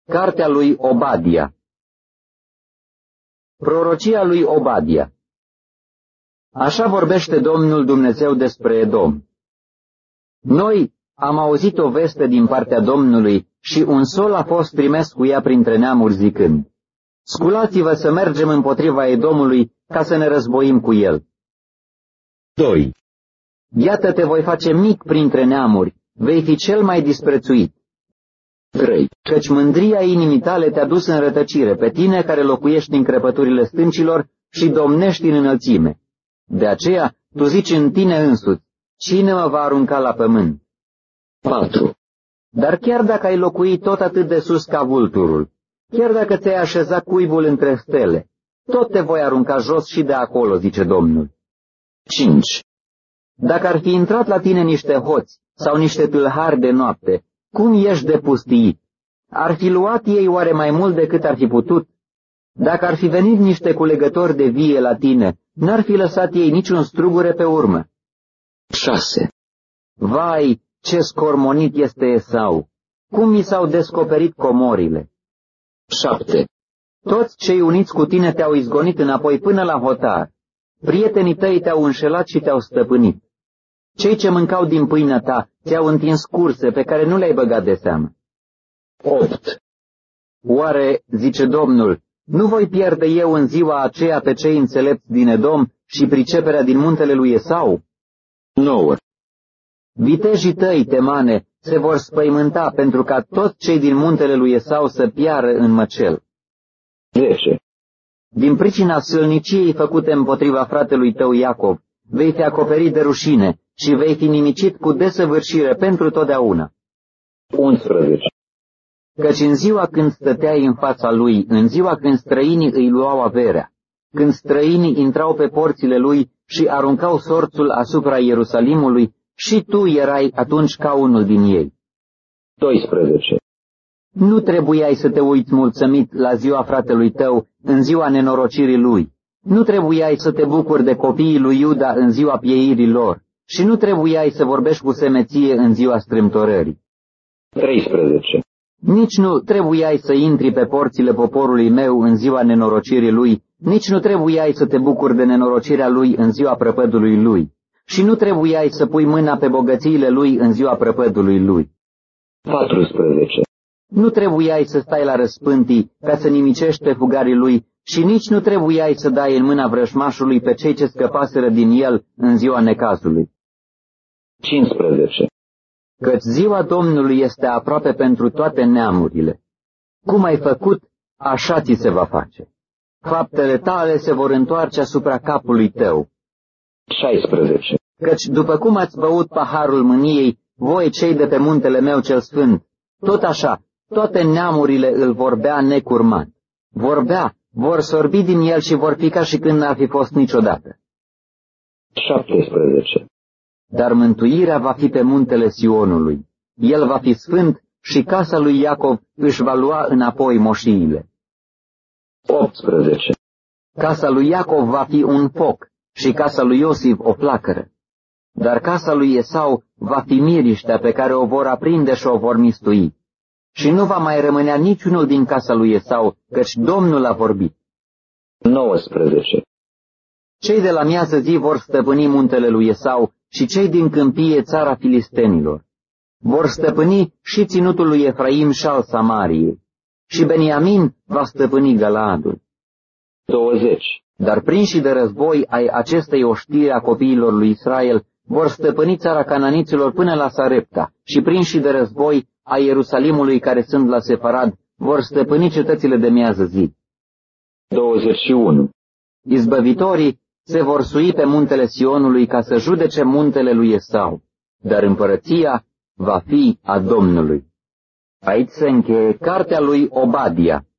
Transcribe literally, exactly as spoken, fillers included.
Cartea lui Obadia. Prorocia lui Obadia. Așa vorbește Domnul Dumnezeu despre Edom. Noi am auzit o veste din partea Domnului și un sol a fost trimis cu ea printre neamuri zicând: Sculați-vă să mergem împotriva Edomului ca să ne războim cu el. doi. Iată te voi face mic printre neamuri, vei fi cel mai disprețuit. trei. Căci mândria inimii tale te-a dus în rătăcire, pe tine care locuiești în crăpăturile stâncilor și domnești în înălțime. De aceea tu zici în tine însuți: cine mă va arunca la pământ? patru. Dar chiar dacă ai locui tot atât de sus ca vulturul, chiar dacă ți-ai așezat cuibul între stele, tot te voi arunca jos și de acolo, zice Domnul. cinci. Dacă ar fi intrat la tine niște hoți sau niște tâlhari de noapte, cum ești de pustiit? Ar fi luat ei oare mai mult decât ar fi putut? Dacă ar fi venit niște culegători de vie la tine, n-ar fi lăsat ei niciun strugure pe urmă. șase. Vai, ce scormonit este Esau! Cum mi s-au descoperit comorile! șapte. Toți cei uniți cu tine te-au izgonit înapoi până la hotar. Prietenii tăi te-au înșelat și te-au stăpânit. Cei ce mâncau din pâinea ta ți-au întins curse pe care nu le-ai băgat de seamă. opt. Oare, zice Domnul, nu voi pierde eu în ziua aceea pe cei înțelepți din Edom și priceperea din muntele lui Esau? nouă. Vitejii tăi, Temane, se vor spăimânta pentru ca toți cei din muntele lui Esau să piară în măcel. zece. Din pricina sălniciei făcute împotriva fratelui tău Iacov, vei fi acoperit de rușine și vei fi nimicit cu desăvârșire pentru totdeauna. unsprezece. Căci în ziua când stăteai în fața lui, în ziua când străinii îi luau averea, când străinii intrau pe porțile lui și aruncau sorțul asupra Ierusalimului, și tu erai atunci ca unul din ei. doisprezece. Nu trebuiai să te uiți mulțumit la ziua fratelui tău, în ziua nenorocirii lui. Nu trebuiai să te bucuri de copiii lui Iuda în ziua pieirii lor. Și nu trebuiai să vorbești cu semeție în ziua strâmtorării. treisprezece. Nici nu trebuiai să intri pe porțile poporului meu în ziua nenorocirii lui, nici nu trebuiai să te bucuri de nenorocirea lui în ziua prăpădului lui. Și nu trebuiai să pui mâna pe bogățiile lui în ziua prăpădului lui. paisprezece. Nu trebuiai să stai la răspântii ca să nimicești pe fugarii lui și nici nu trebuiai să dai în mâna vrăjmașului pe cei ce scăpaseră din el în ziua necazului. cincisprezece. Căci ziua Domnului este aproape pentru toate neamurile. Cum ai făcut, așa ți se va face. Faptele tale se vor întoarce asupra capului tău. șaisprezece. Căci după cum ați băut paharul mâniei, voi cei de pe muntele meu cel sfânt, tot așa, toate neamurile îl vor bea necurmat. Vor bea, vor sorbi din el și vor fi ca și când n-ar fi fost niciodată. șaptesprezece. Dar mântuirea va fi pe muntele Sionului. El va fi sfânt și casa lui Iacov își va lua înapoi moșiile. optsprezece. Casa lui Iacov va fi un foc și casa lui Iosif o flacără. Dar casa lui Esau va fi miriștea pe care o vor aprinde și o vor mistui. Și nu va mai rămânea niciunul din casa lui Esau, căci Domnul a vorbit. nouăsprezece. Cei de la miază zi vor stăpâni muntele lui Esau și cei din câmpie țara filistenilor. Vor stăpâni și ținutul lui Efraim și al Samariei. Și Beniamin va stăpâni Galaadul. douăzeci. Dar prinși de război ai acestei oștiri a copiilor lui Israel vor stăpâni țara cananiților până la Sarepta și prinși de război a Ierusalimului care sunt la Sefarad vor stăpâni cetățile de miază zi. douăzeci și unu. Izbăvitorii se vor sui pe muntele Sionului ca să judece muntele lui Esau, dar împărăția va fi a Domnului. Aici se încheie cartea lui Obadia.